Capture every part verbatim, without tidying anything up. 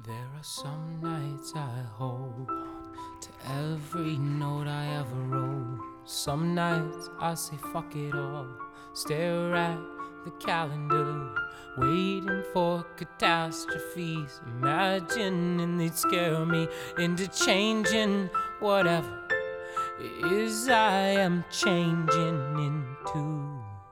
There are some nights I hold on to every note I ever wrote. Some nights I say fuck it all, stare at the calendar, waiting for catastrophes, imagining they'd scare me into changing whatever it is I am changing into.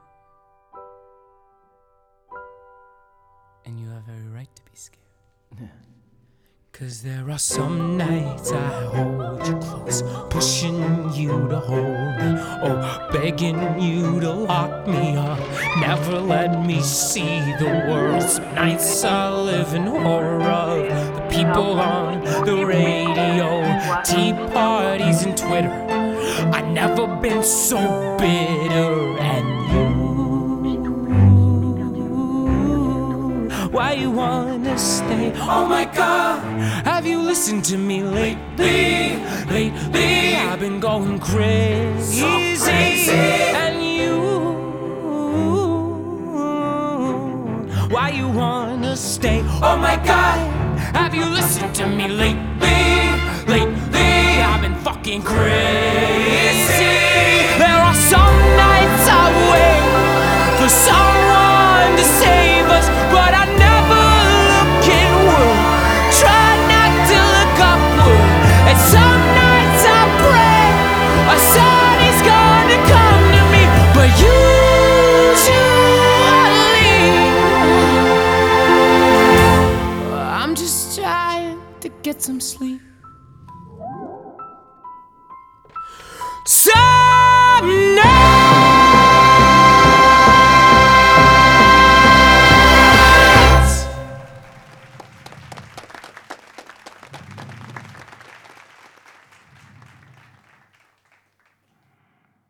And you have every right to be scared. Cause there are some nights I hold you close, pushing you to hold me, oh, begging you to lock me up, never let me see the world. Some nights I live in horror of the people on the radio, tea parties and Twitter. I've never been so bitter. And why you wanna stay? Oh my God, have you listened to me lately? Lately, I've been going crazy, so crazy. And you, why you wanna stay? Oh my God, have you listened to me lately? Lately, I've been fucking crazy. There are some nights I wait for someone to save us, but I never look inward, try not to look upward. And some nights I pray a sign is gonna come to me, but usually I'm just trying to get some sleep. So